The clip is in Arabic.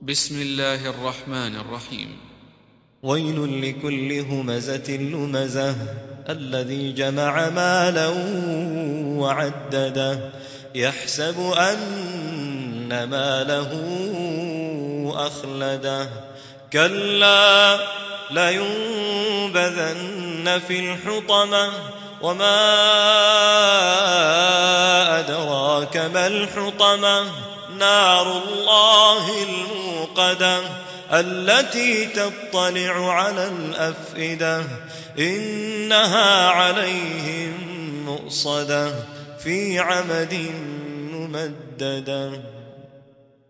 بسم الله الرحمن الرحيم. ويل لكل همزة لمزة الذي جمع مالا وعدده يحسب أن ماله أخلده كلا لينبذن في الحطمة وما أدراك ما الحطمة نار الله الموقدة التي تطلع على الأفئدة إنها عليهم مؤصدة في عمد ممددة.